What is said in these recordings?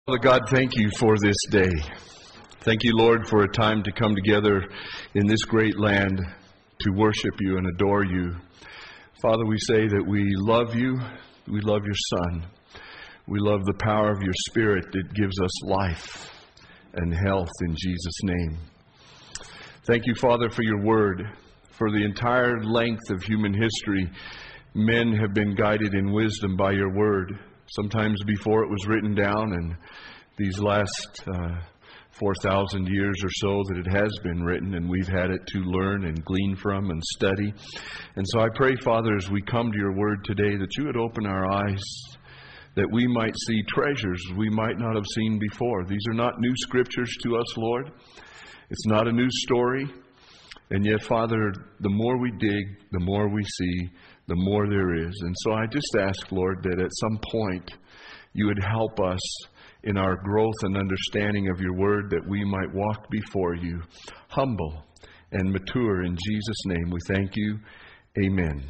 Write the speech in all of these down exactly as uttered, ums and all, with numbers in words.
Father God, thank you for this day. Thank you, Lord, for a time to come together in this great land to worship you and adore you. Father, we say that we love you. We love your Son. We love the power of your Spirit that gives us life and health in Jesus' name. Thank you, Father, for your word. For the entire length of human history, men have been guided in wisdom by your word. Sometimes before it was written down, and these last uh, four thousand years or so that it has been written, and we've had it to learn and glean from and study. And so I pray, Father, as we come to your word today, that you would open our eyes, that we might see treasures we might not have seen before. These are not new scriptures to us, Lord. It's not a new story. And yet, Father, the more we dig, the more we see, the more there is. And so I just ask, Lord, that at some point you would help us in our growth and understanding of your word, that we might walk before you humble and mature. In Jesus' name we thank you. Amen.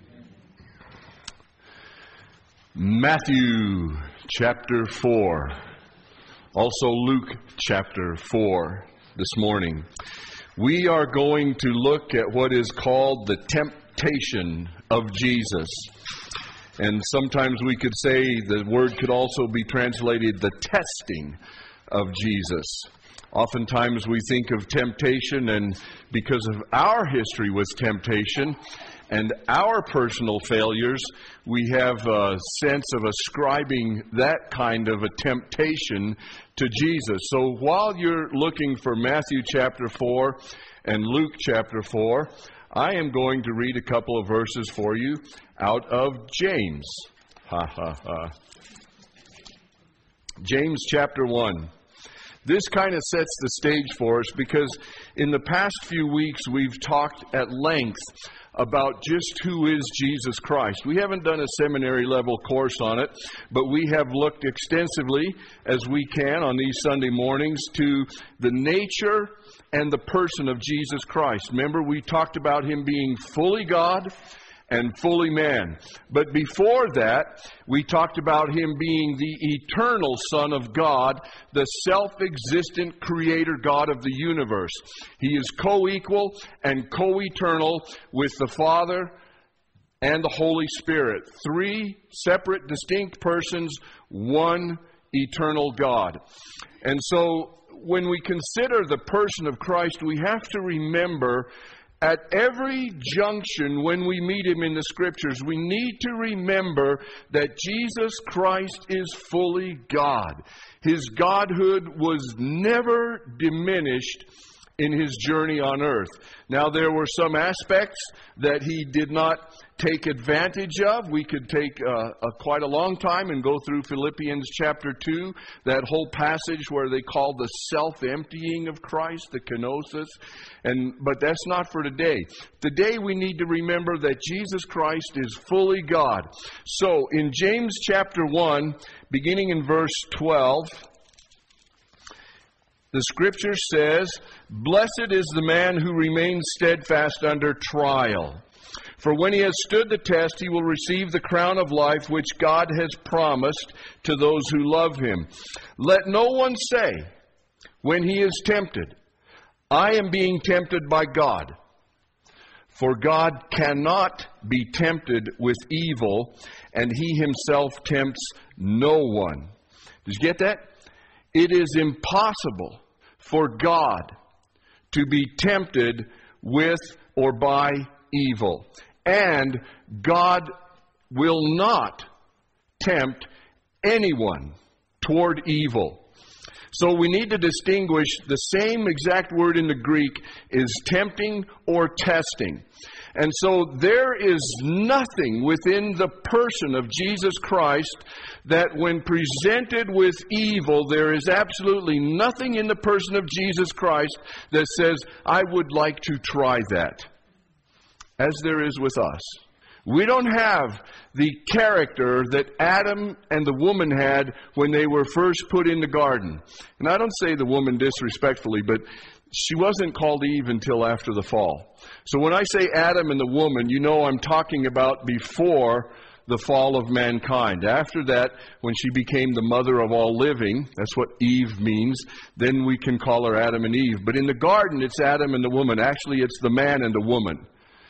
Matthew chapter four. Also Luke chapter four this morning. We are going to look at what is called the temptation of Jesus. And sometimes we could say the word could also be translated the testing of Jesus. Oftentimes we think of temptation, and because of our history with temptation and our personal failures, we have a sense of ascribing that kind of a temptation to Jesus. So while you're looking for Matthew chapter four and Luke chapter four, I am going to read a couple of verses for you out of James. Ha ha ha. James chapter one. This kind of sets the stage for us because in the past few weeks we've talked at length about just who is Jesus Christ. We haven't done a seminary level course on it, but we have looked extensively, as we can on these Sunday mornings, to the nature and the person of Jesus Christ. Remember, we talked about him being fully God and fully man. But before that, we talked about him being the eternal Son of God, the self-existent creator God of the universe. He is co-equal and co-eternal with the Father and the Holy Spirit. Three separate, distinct persons, one eternal God. And so when we consider the person of Christ, we have to remember at every junction when we meet him in the Scriptures, we need to remember that Jesus Christ is fully God. His godhood was never diminished in his journey on earth. Now, there were some aspects that he did not take advantage of. We could take uh, a, quite a long time and go through Philippians chapter two, that whole passage where they call the self-emptying of Christ, the kenosis. And, but that's not for today. Today we need to remember that Jesus Christ is fully God. So in James chapter one, beginning in verse twelve, the Scripture says, "Blessed is the man who remains steadfast under trial. For when he has stood the test, he will receive the crown of life which God has promised to those who love him. Let no one say, when he is tempted, I am being tempted by God. For God cannot be tempted with evil, and he himself tempts no one." Did you get that? It is impossible for God to be tempted with or by evil. And God will not tempt anyone toward evil. So we need to distinguish the same exact word in the Greek is tempting or testing. And so there is nothing within the person of Jesus Christ that when presented with evil, there is absolutely nothing in the person of Jesus Christ that says, I would like to try that, as there is with us. We don't have the character that Adam and the woman had when they were first put in the garden. And I don't say the woman disrespectfully, but she wasn't called Eve until after the fall. So when I say Adam and the woman, you know I'm talking about before the fall of mankind. After that, when she became the mother of all living, that's what Eve means, then we can call her Adam and Eve. But in the garden, it's Adam and the woman. Actually, it's the man and the woman.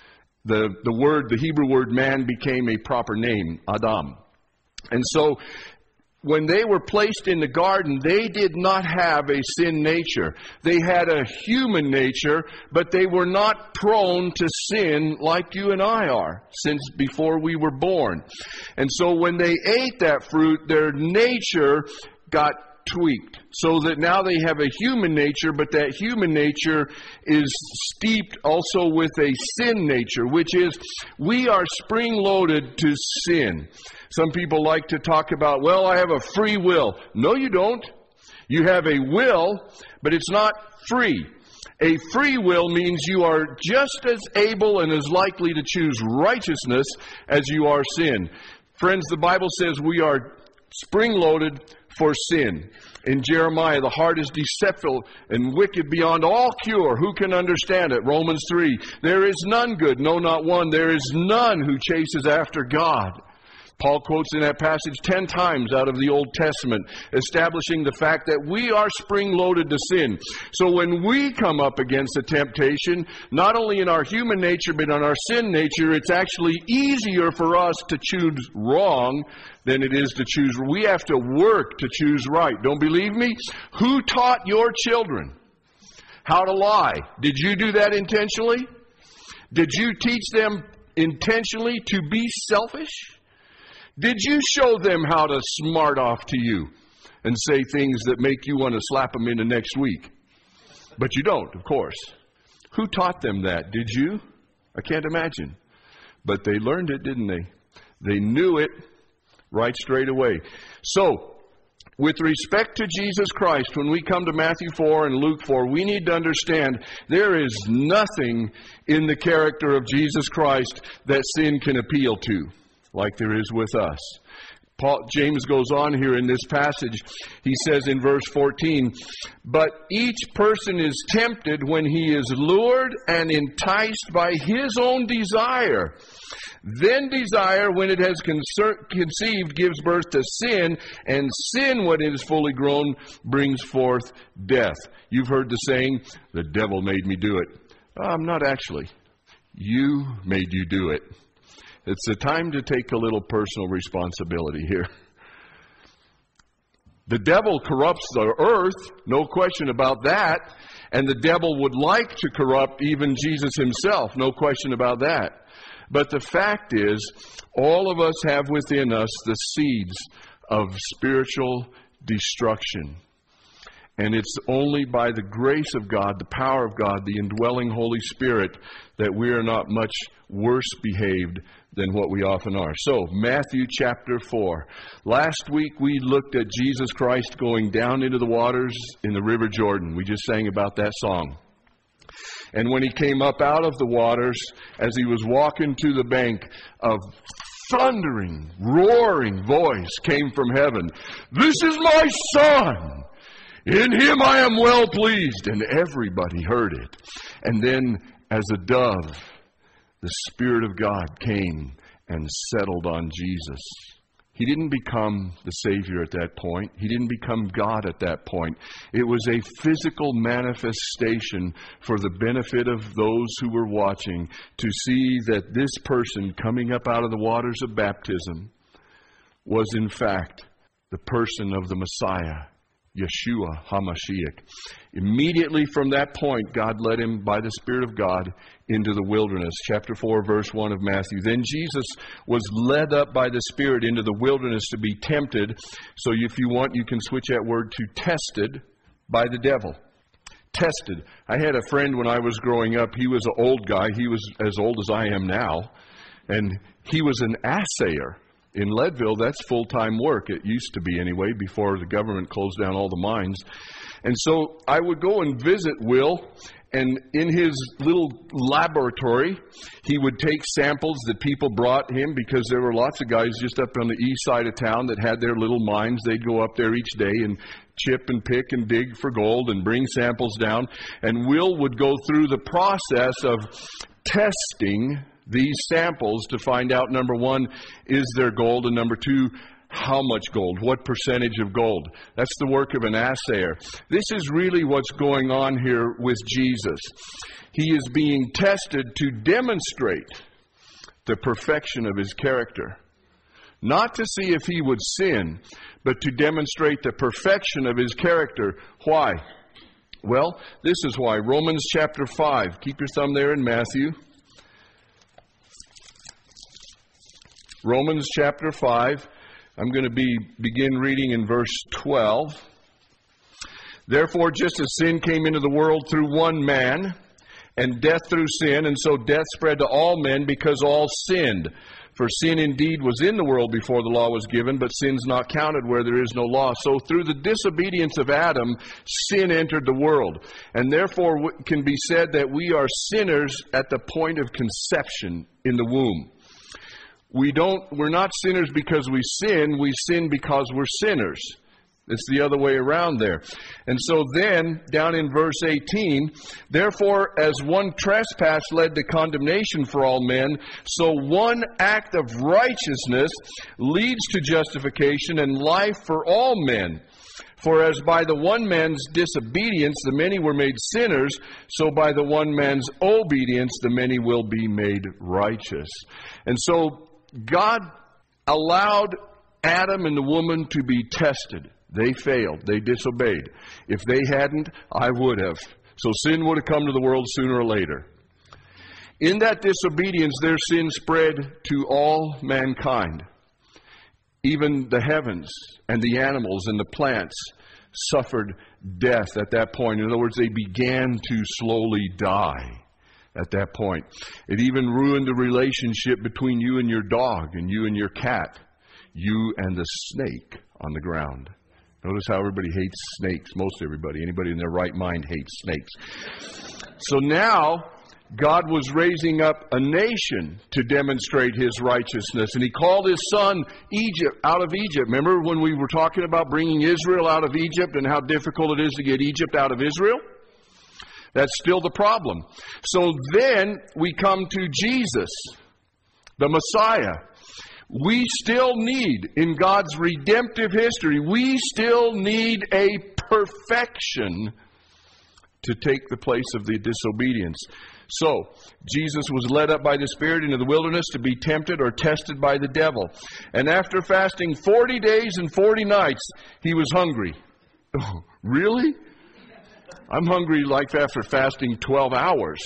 The, the word, the Hebrew word man became a proper name, Adam. And so, when they were placed in the garden, they did not have a sin nature. They had a human nature, but they were not prone to sin like you and I are, since before we were born. And so when they ate that fruit, their nature got tweaked, so that now they have a human nature, but that human nature is steeped also with a sin nature, which is we are spring-loaded to sin. Some people like to talk about, well, I have a free will. No, you don't. You have a will, but it's not free. A free will means you are just as able and as likely to choose righteousness as you are sin. Friends, the Bible says we are spring-loaded for sin. In Jeremiah, the heart is deceitful and wicked beyond all cure. Who can understand it? Romans three, there is none good, no, not one. There is none who chases after God. Paul quotes in that passage ten times out of the Old Testament, establishing the fact that we are spring-loaded to sin. So when we come up against a temptation, not only in our human nature, but in our sin nature, it's actually easier for us to choose wrong than it is to choose. We have to work to choose right. Don't believe me? Who taught your children how to lie? Did you do that intentionally? Did you teach them intentionally to be selfish? Did you show them how to smart off to you and say things that make you want to slap them into next week? But you don't, of course. Who taught them that? Did you? I can't imagine. But they learned it, didn't they? They knew it right straight away. So, with respect to Jesus Christ, when we come to Matthew four and Luke four, we need to understand there is nothing in the character of Jesus Christ that sin can appeal to, like there is with us. Paul, James goes on here in this passage. He says in verse fourteen, but each person is tempted when he is lured and enticed by his own desire. Then desire, when it has concer- conceived, gives birth to sin, and sin, when it is fully grown, brings forth death. You've heard the saying, the devil made me do it. Um, not actually. You made you do it. It's the time to take a little personal responsibility here. The devil corrupts the earth, no question about that. And the devil would like to corrupt even Jesus himself, no question about that. But the fact is, all of us have within us the seeds of spiritual destruction. And it's only by the grace of God, the power of God, the indwelling Holy Spirit, that we are not much worse behaved than what we often are. So, Matthew chapter four. Last week we looked at Jesus Christ going down into the waters in the River Jordan. We just sang about that song. And when he came up out of the waters, as he was walking to the bank, a thundering, roaring voice came from heaven. This is my Son! In him I am well pleased. And everybody heard it. And then, as a dove, the Spirit of God came and settled on Jesus. He didn't become the Savior at that point. He didn't become God at that point. It was a physical manifestation for the benefit of those who were watching to see that this person coming up out of the waters of baptism was in fact the person of the Messiah, Yeshua HaMashiach. Immediately from that point, God led him by the Spirit of God into the wilderness. Chapter four, verse one of Matthew. Then Jesus was led up by the Spirit into the wilderness to be tempted. So if you want, you can switch that word to tested by the devil. Tested. I had a friend when I was growing up. He was an old guy. He was as old as I am now. And he was an assayer. In Leadville, that's full-time work. It used to be anyway, before the government closed down all the mines. And so I would go and visit Will, and in his little laboratory, he would take samples that people brought him, because there were lots of guys just up on the east side of town that had their little mines. They'd go up there each day and chip and pick and dig for gold and bring samples down. And Will would go through the process of testing these samples to find out, number one, is there gold, and number two, how much gold, what percentage of gold. That's the work of an assayer. This is really what's going on here with Jesus. He is being tested to demonstrate the perfection of his character. Not to see if he would sin, but to demonstrate the perfection of his character. Why? Well, this is why. Romans chapter five. Keep your thumb there in Matthew. Romans chapter five. I'm going to be begin reading in verse twelve. Therefore, just as sin came into the world through one man, and death through sin, and so death spread to all men because all sinned. For sin indeed was in the world before the law was given, but sin's not counted where there is no law. So through the disobedience of Adam, sin entered the world. And therefore it can be said that we are sinners at the point of conception in the womb. We don't, we're not sinners because we sin, we sin because we're sinners. It's the other way around there. And so then, down in verse eighteen, therefore, as one trespass led to condemnation for all men, so one act of righteousness leads to justification and life for all men. For as by the one man's disobedience the many were made sinners, so by the one man's obedience the many will be made righteous. And so God allowed Adam and the woman to be tested. They failed. They disobeyed. If they hadn't, I would have. So sin would have come to the world sooner or later. In that disobedience, their sin spread to all mankind. Even the heavens and the animals and the plants suffered death at that point. In other words, they began to slowly die at that point. It even ruined the relationship between you and your dog and you and your cat, you and the snake on the ground. Notice how everybody hates snakes. Most everybody. Anybody in their right mind hates snakes. So now, God was raising up a nation to demonstrate his righteousness. And he called his son Egypt, out of Egypt. Remember when we were talking about bringing Israel out of Egypt and how difficult it is to get Egypt out of Israel? That's still the problem. So then we come to Jesus, the Messiah. We still need, in God's redemptive history, we still need a perfection to take the place of the disobedience. So, Jesus was led up by the Spirit into the wilderness to be tempted or tested by the devil. And after fasting forty days and forty nights, he was hungry. Oh, really? I'm hungry like after fasting twelve hours.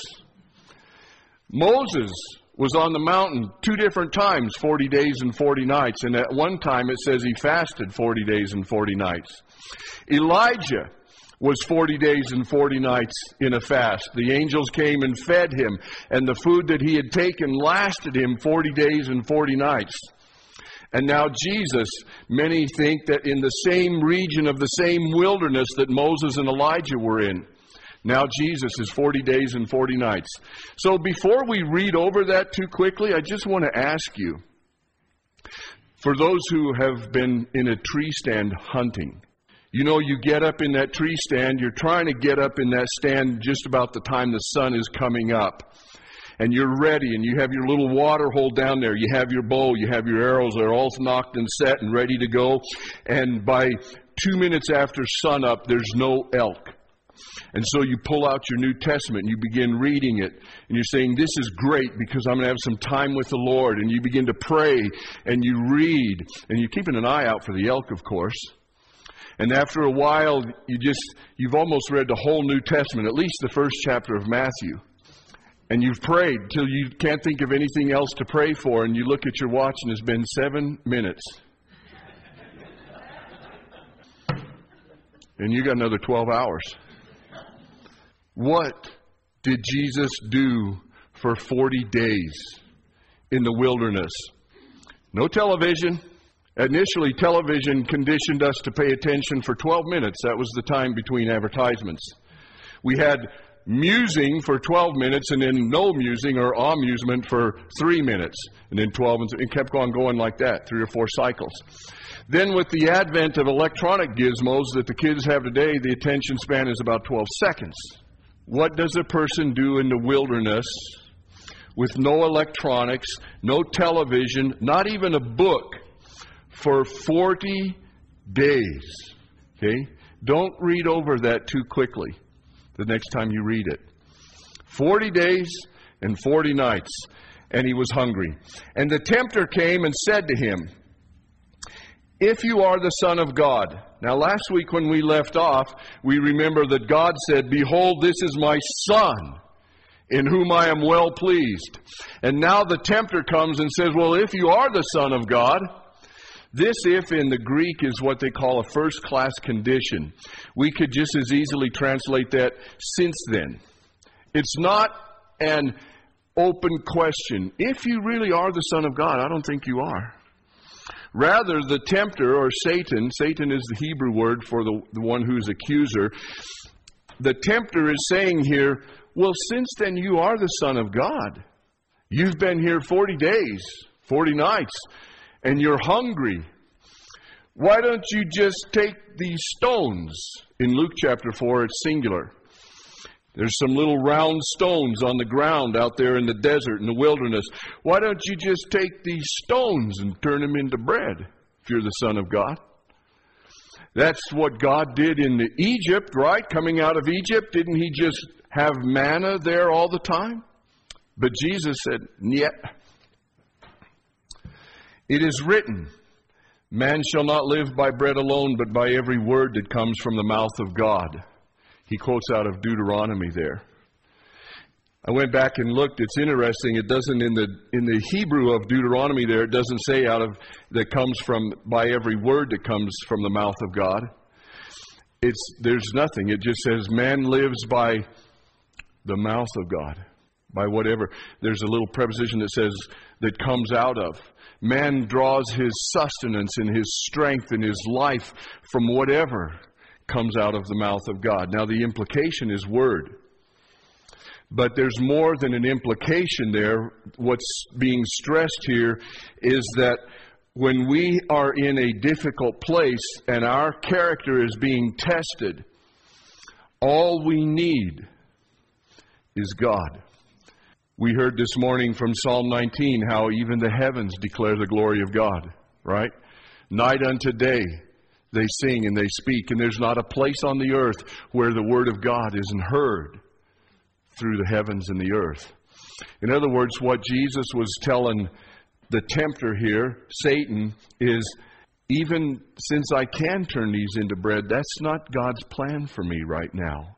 Moses was on the mountain two different times, forty days and forty nights. And at one time it says he fasted forty days and forty nights. Elijah was forty days and forty nights in a fast. The angels came and fed him, and the food that he had taken lasted him forty days and forty nights. And now Jesus, many think that in the same region of the same wilderness that Moses and Elijah were in. Now Jesus is forty days and forty nights. So before we read over that too quickly, I just want to ask you, for those who have been in a tree stand hunting, you know, you get up in that tree stand, you're trying to get up in that stand just about the time the sun is coming up. And you're ready, and you have your little water hole down there. You have your bow, you have your arrows, they're all knocked and set and ready to go. And by two minutes after sunup, there's no elk. And so you pull out your New Testament and you begin reading it. And you're saying, this is great because I'm going to have some time with the Lord. And you begin to pray and you read. And you're keeping an eye out for the elk, of course. And after a while, you just, you've almost read the whole New Testament, at least the first chapter of Matthew. And you've prayed till you can't think of anything else to pray for. And you look at your watch and it's been seven minutes. And you got another twelve hours. What did Jesus do for forty days in the wilderness? No television. Initially, television conditioned us to pay attention for twelve minutes. That was the time between advertisements. We had musing for twelve minutes and then no musing or amusement for three minutes. And then twelve, and it kept on going like that, three or four cycles. Then with the advent of electronic gizmos that the kids have today, the attention span is about twelve seconds. What does a person do in the wilderness with no electronics, no television, not even a book, for forty days. Okay? Don't read over that too quickly the next time you read it. Forty days and forty nights, and he was hungry. And the tempter came and said to him, if you are the Son of God. Now, last week when we left off, we remember that God said, behold, this is my Son, in whom I am well pleased. And now the tempter comes and says, well, if you are the Son of God. This if in the Greek is what they call a first-class condition. We could just as easily translate that since then. It's not an open question. If you really are the Son of God, I don't think you are. Rather, the tempter, or Satan, Satan is the Hebrew word for the, the one who's accuser. The tempter is saying here, well, since then you are the Son of God. You've been here forty days, forty nights, and you're hungry. Why don't you just take these stones? In Luke chapter four, it's singular. There's some little round stones on the ground out there in the desert, in the wilderness. Why don't you just take these stones and turn them into bread if you're the Son of God? That's what God did in the Egypt, right? Coming out of Egypt, didn't he just have manna there all the time? But Jesus said, "Nyet. It is written, man shall not live by bread alone, but by every word that comes from the mouth of God." He quotes out of Deuteronomy there. I went back and looked. It's interesting. It doesn't in the in the Hebrew of Deuteronomy there, it doesn't say out of that comes from by every word that comes from the mouth of God. It's there's nothing. It just says man lives by the mouth of God, by whatever. There's a little preposition that says that comes out of. Man draws his sustenance and his strength and his life from whatever comes out of the mouth of God. Now, the implication is word. But there's more than an implication there. What's being stressed here is that when we are in a difficult place and our character is being tested, all we need is God. We heard this morning from Psalm nineteen how even the heavens declare the glory of God, right? Night unto day they sing and they speak, and there's not a place on the earth where the word of God isn't heard through the heavens and the earth. In other words, what Jesus was telling the tempter here, Satan, is even since I can turn these into bread, that's not God's plan for me right now.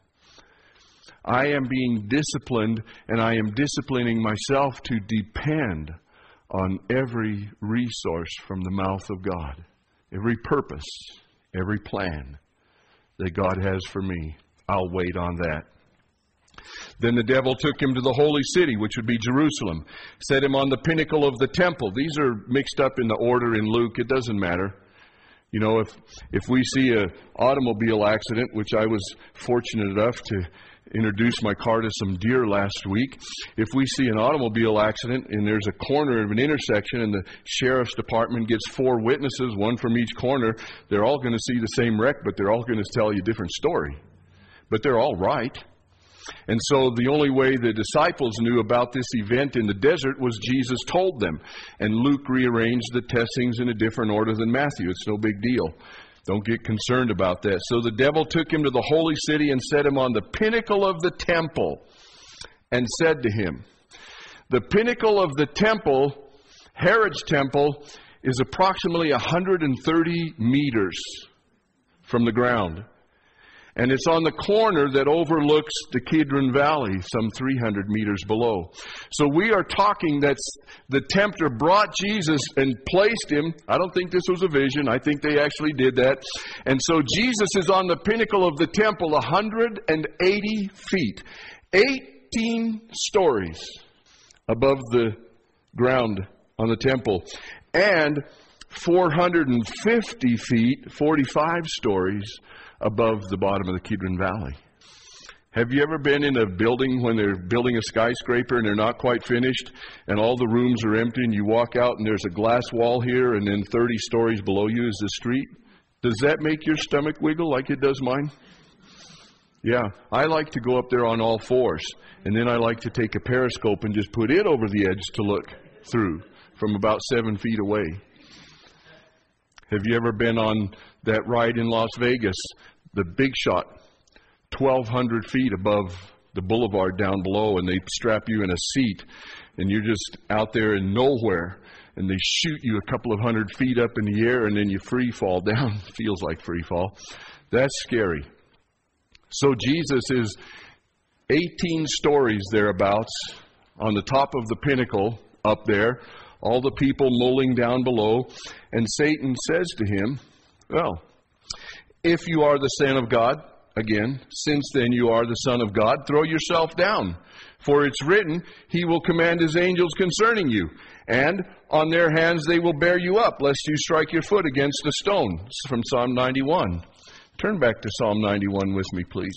I am being disciplined, and I am disciplining myself to depend on every resource from the mouth of God. Every purpose, every plan that God has for me, I'll wait on that. Then the devil took him to the holy city, which would be Jerusalem, set him on the pinnacle of the temple. These are mixed up in the order in Luke. It doesn't matter. You know, if if we see an automobile accident, which I was fortunate enough to introduce my car to some deer last week. If we see an automobile accident and there's a corner of an intersection and the sheriff's department gets four witnesses, one from each corner, they're all going to see the same wreck, but they're all going to tell you a different story. But they're all right. And so the only way the disciples knew about this event in the desert was Jesus told them. And Luke rearranged the testings in a different order than Matthew. It's no big deal. Don't get concerned about that. So the devil took him to the holy city and set him on the pinnacle of the temple and said to him, the pinnacle of the temple, Herod's temple, is approximately one hundred thirty meters from the ground. And it's on the corner that overlooks the Kidron Valley, some three hundred meters below. So we are talking that the tempter brought Jesus and placed him. I don't think this was a vision. I think they actually did that. And so Jesus is on the pinnacle of the temple, one hundred eighty feet, eighteen stories above the ground on the temple, and four hundred fifty feet, forty-five stories above the bottom of the Kidron Valley. Have you ever been in a building when they're building a skyscraper and they're not quite finished and all the rooms are empty and you walk out and there's a glass wall here and then thirty stories below you is the street? Does that make your stomach wiggle like it does mine? Yeah, I like to go up there on all fours, and then I like to take a periscope and just put it over the edge to look through from about seven feet away. Have you ever been on that ride in Las Vegas, the Big Shot, twelve hundred feet above the boulevard down below, and they strap you in a seat, and you're just out there in nowhere, and they shoot you a couple of hundred feet up in the air, and then you free fall down. Feels like free fall. That's scary. So Jesus is eighteen stories thereabouts on the top of the pinnacle up there, all the people mulling down below, and Satan says to him, well, if you are the Son of God, again, since then you are the Son of God, throw yourself down. For it's written, He will command His angels concerning you, and on their hands they will bear you up, lest you strike your foot against a stone. It's from Psalm ninety-one. Turn back to Psalm ninety-one with me, please.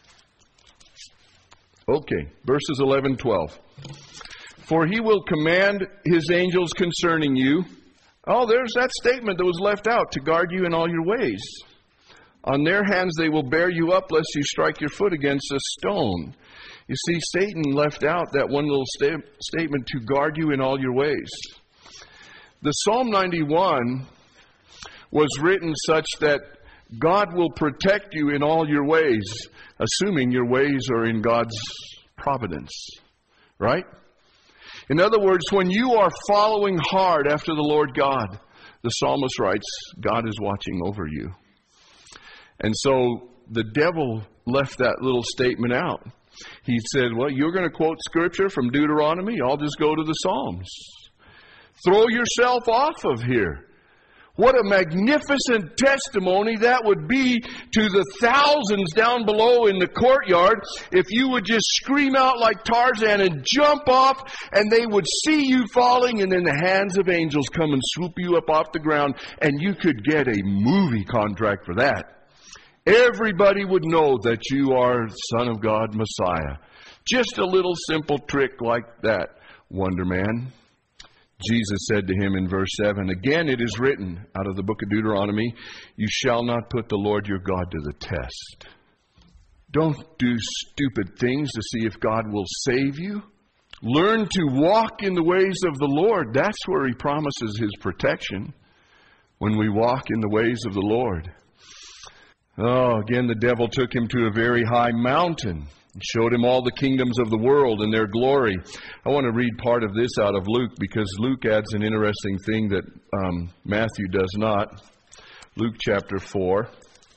Okay, verses eleven, twelve. For He will command His angels concerning you. Oh, there's that statement that was left out, to guard you in all your ways. On their hands they will bear you up, lest you strike your foot against a stone. You see, Satan left out that one little sta- statement, to guard you in all your ways. The Psalm ninety-one was written such that God will protect you in all your ways, assuming your ways are in God's providence. Right? In other words, when you are following hard after the Lord God, the psalmist writes, God is watching over you. And so the devil left that little statement out. He said, well, you're going to quote Scripture from Deuteronomy? I'll just go to the Psalms. Throw yourself off of here. What a magnificent testimony that would be to the thousands down below in the courtyard if you would just scream out like Tarzan and jump off, and they would see you falling, and then the hands of angels come and swoop you up off the ground, and you could get a movie contract for that. Everybody would know that you are Son of God, Messiah. Just a little simple trick like that, Wonder Man. Jesus said to him in verse seven, again it is written out of the book of Deuteronomy, you shall not put the Lord your God to the test. Don't do stupid things to see if God will save you. Learn to walk in the ways of the Lord. That's where He promises His protection, when we walk in the ways of the Lord. Oh, again, the devil took him to a very high mountain and showed him all the kingdoms of the world and their glory. I want to read part of this out of Luke, because Luke adds an interesting thing that um, Matthew does not. Luke chapter four,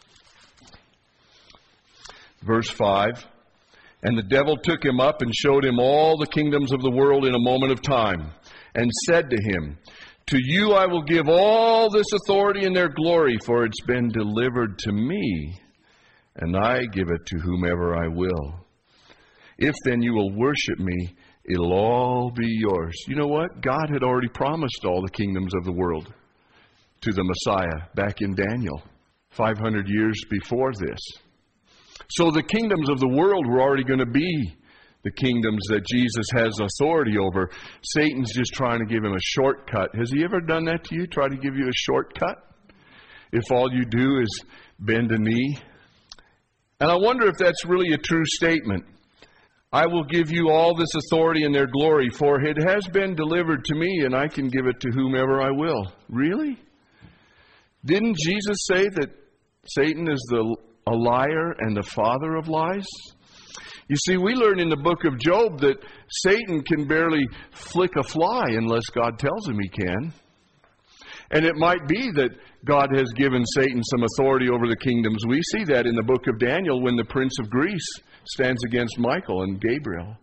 verse five. And the devil took him up and showed him all the kingdoms of the world in a moment of time, and said to him, to you I will give all this authority and their glory, for it's been delivered to me, and I give it to whomever I will. If then you will worship me, it'll all be yours. You know what? God had already promised all the kingdoms of the world to the Messiah back in Daniel, five hundred years before this. So the kingdoms of the world were already going to be the kingdoms that Jesus has authority over. Satan's just trying to give him a shortcut. Has he ever done that to you? Try to give you a shortcut? If all you do is bend a knee? And I wonder if that's really a true statement. I will give you all this authority and their glory, for it has been delivered to me, and I can give it to whomever I will. Really? Didn't Jesus say that Satan is the, a liar and the father of lies? You see, we learn in the book of Job that Satan can barely flick a fly unless God tells him he can. And it might be that God has given Satan some authority over the kingdoms. We see that in the book of Daniel when the prince of Greece stands against Michael and Gabriel.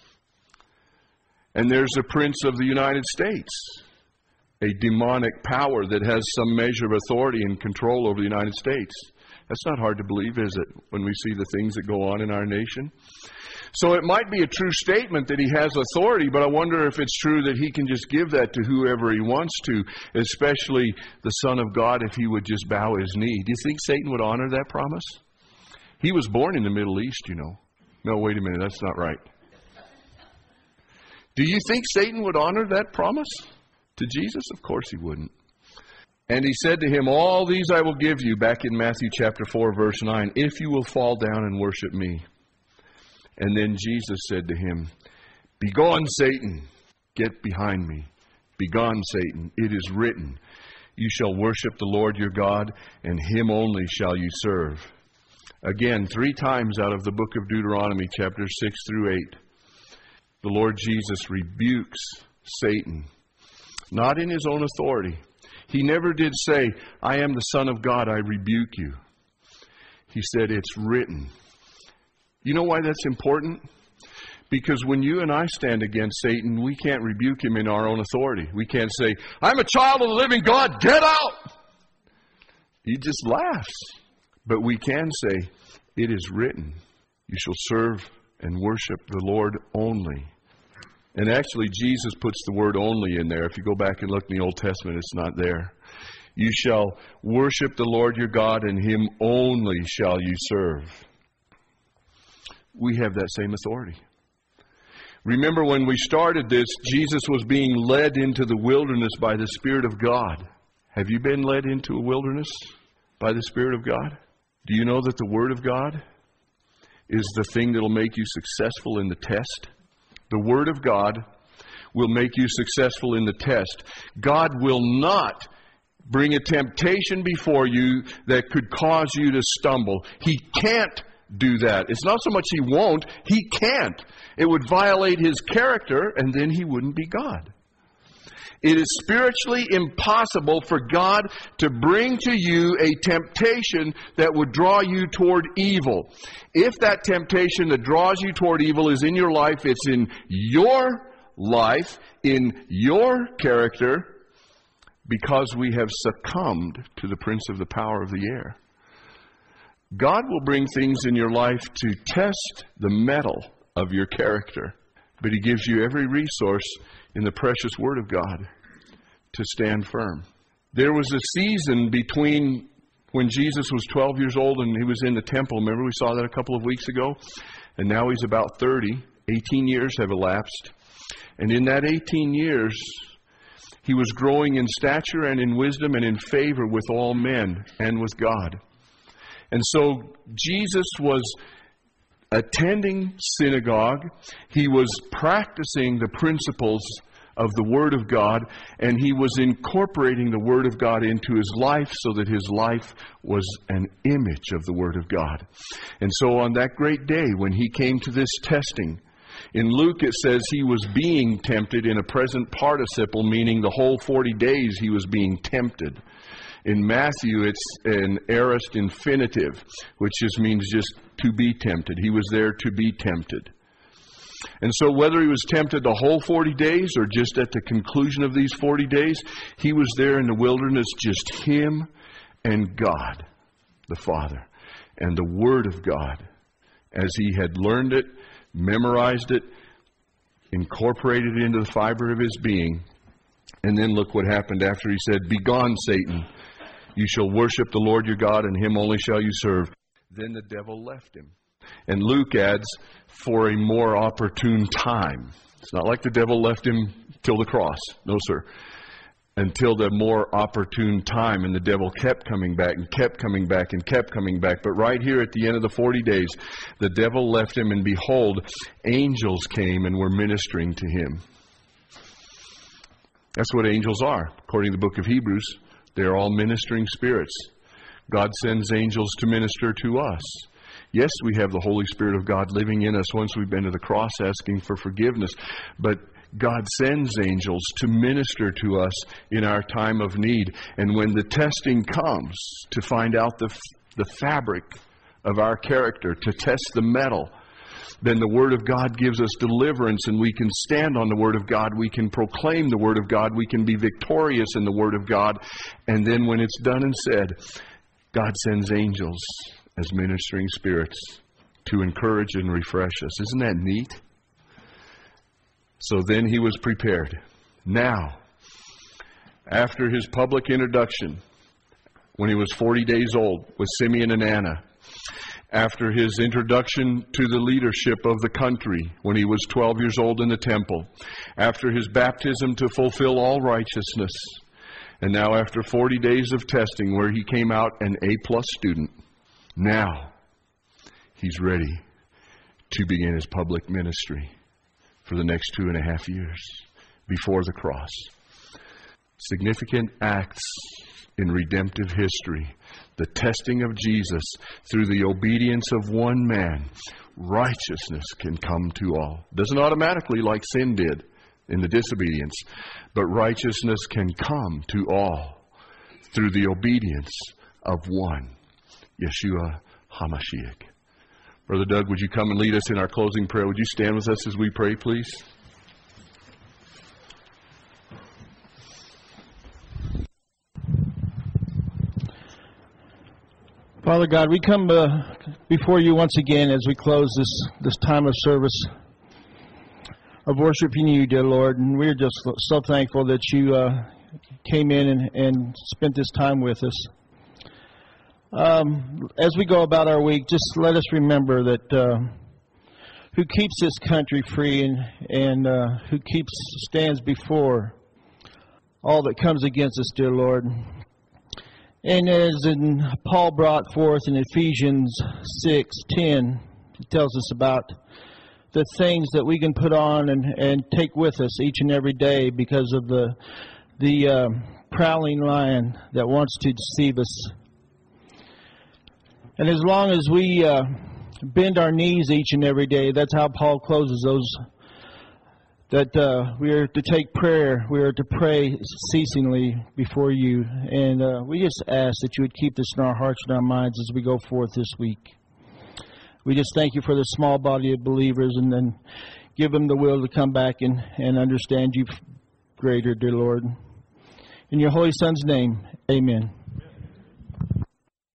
And there's the prince of the United States, a demonic power that has some measure of authority and control over the United States. That's not hard to believe, is it, when we see the things that go on in our nation? So it might be a true statement that he has authority, but I wonder if it's true that he can just give that to whoever he wants to, especially the Son of God, if he would just bow his knee. Do you think Satan would honor that promise? He was born in the Middle East, you know. No, wait a minute, that's not right. Do you think Satan would honor that promise to Jesus? Of course he wouldn't. And he said to him, all these I will give you, back in Matthew chapter four, verse nine, if you will fall down and worship me. And then Jesus said to him, begone, Satan, get behind me. Begone, Satan, it is written, you shall worship the Lord your God, and him only shall you serve. Again, three times out of the book of Deuteronomy, chapters six through eight, the Lord Jesus rebukes Satan, not in his own authority. He never did say, I am the Son of God, I rebuke you. He said, it's written. You know why that's important? Because when you and I stand against Satan, we can't rebuke him in our own authority. We can't say, I'm a child of the living God, get out! He just laughs. But we can say, it is written, you shall serve and worship the Lord only. And actually, Jesus puts the word only in there. If you go back and look in the Old Testament, it's not there. You shall worship the Lord your God, and him only shall you serve. We have that same authority. Remember when we started this, Jesus was being led into the wilderness by the Spirit of God. Have you been led into a wilderness by the Spirit of God? Do you know that the Word of God is the thing that will make you successful in the test? The Word of God will make you successful in the test. God will not bring a temptation before you that could cause you to stumble. He can't do that. It's not so much He won't, He can't. It would violate His character, and then He wouldn't be God. It is spiritually impossible for God to bring to you a temptation that would draw you toward evil. If that temptation that draws you toward evil is in your life, it's in your life, in your character, because we have succumbed to the prince of the power of the air. God will bring things in your life to test the metal of your character, but He gives you every resource in the precious Word of God to stand firm. There was a season between when Jesus was twelve years old and He was in the temple. Remember we saw that a couple of weeks ago? And now He's about thirty. eighteen years have elapsed. And in that eighteen years, He was growing in stature and in wisdom and in favor with all men and with God. And so Jesus was attending synagogue. He was practicing the principles of the Word of God, and He was incorporating the Word of God into His life so that His life was an image of the Word of God. And so on that great day when He came to this testing, in Luke it says He was being tempted in a present participle, meaning the whole forty days He was being tempted. In Matthew, it's an aorist infinitive, which just means just to be tempted. He was there to be tempted. And so whether He was tempted the whole forty days or just at the conclusion of these forty days, He was there in the wilderness, just Him and God, the Father, and the Word of God, as He had learned it, memorized it, incorporated it into the fiber of His being. And then look what happened after He said, begone, Satan. You shall worship the Lord your God, and Him only shall you serve. Then the devil left him. And Luke adds, for a more opportune time. It's not like the devil left him till the cross. No, sir. Until the more opportune time. And the devil kept coming back and kept coming back and kept coming back. But right here at the end of the forty days, the devil left him, and behold, angels came and were ministering to him. That's what angels are. According to the book of Hebrews, they're all ministering spirits. God sends angels to minister to us. Yes, we have the Holy Spirit of God living in us once we've been to the cross asking for forgiveness. But God sends angels to minister to us in our time of need. And when the testing comes to find out the, the fabric of our character, to test the metal, then the Word of God gives us deliverance, and we can stand on the Word of God. We can proclaim the Word of God. We can be victorious in the Word of God. And then when it's done and said, God sends angels as ministering spirits to encourage and refresh us. Isn't that neat? So then he was prepared. Now, after his public introduction, when he was forty days old with Simeon and Anna, after his introduction to the leadership of the country when he was twelve years old in the temple, after his baptism to fulfill all righteousness, And now after forty days of testing where he came out an A-plus student, now he's ready to begin his public ministry for the next two and a half years before the cross. Significant acts in redemptive history. The testing of Jesus through the obedience of one man. Righteousness can come to all. Doesn't automatically like sin did in the disobedience. But righteousness can come to all through the obedience of one. Yeshua HaMashiach. Brother Doug, would you come and lead us in our closing prayer? Would you stand with us as we pray, please? Father God, we come uh, before you once again as we close this, this time of service of worshiping you, dear Lord. And we're just so thankful that you uh, came in and, and spent this time with us. Um, as we go about our week, just let us remember that uh, who keeps this country free and, and uh, who keeps stands before all that comes against us, dear Lord. And as in Paul brought forth in Ephesians six ten, he tells us about the things that we can put on and, and take with us each and every day because of the the uh, prowling lion that wants to deceive us. And as long as we uh, bend our knees each and every day, that's how Paul closes those. That uh, we are to take prayer, we are to pray ceasingly before you. And uh, we just ask that you would keep this in our hearts and our minds as we go forth this week. We just thank you for the small body of believers, and then give them the will to come back and, and understand you greater, dear Lord. In your Holy Son's name, amen.